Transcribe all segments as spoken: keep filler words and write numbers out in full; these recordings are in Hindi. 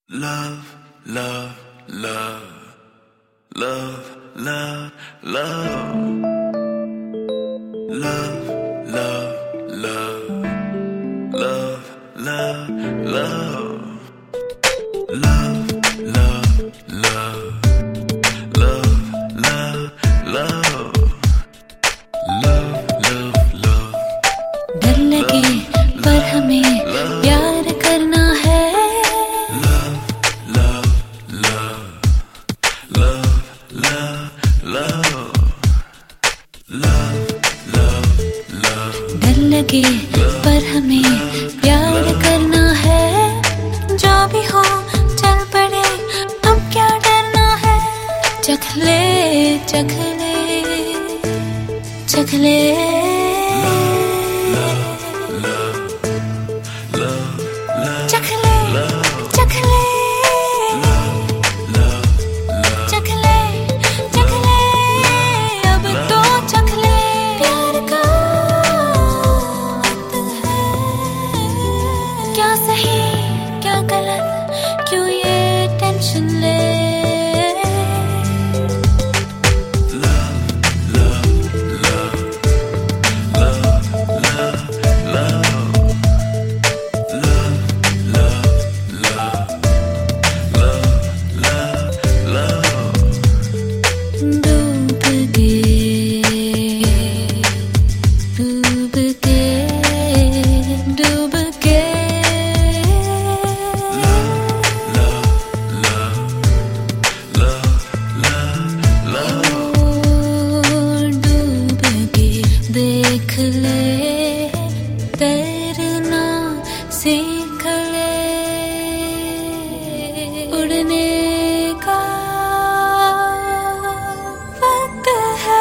Love, love, love, love, love, love, love, love, love, love, love, love, love, love, love, love, love, love, love, love. डर लगे पर हमें प्यार करना है. डर लगे पर हमें प्यार करना है. जो भी हो चल पड़े, अब क्या डरना है. चख ले चख ले चख ले चख ले चख ले चख ले चख ले अब तो चख ले. प्यार का वक्त है, क्या सही क्या गलत, क्यों ये टेंशन ले. देख ले तैरना सीख ले, उड़ने का वक्त है.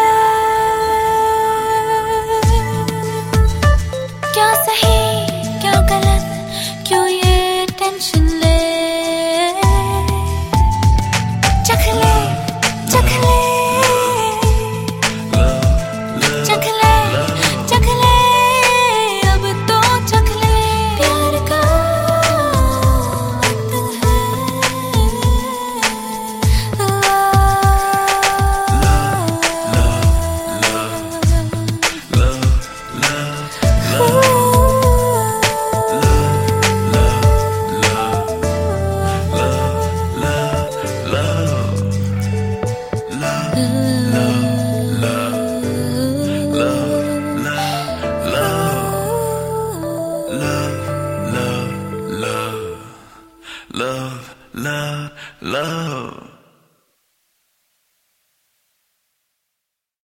क्या सही क्या गलत, क्यों ये टेंशन ले. चख ले चख ले चख ले चख ले अब तो चख ले. प्यार का वक्त Love, love, love.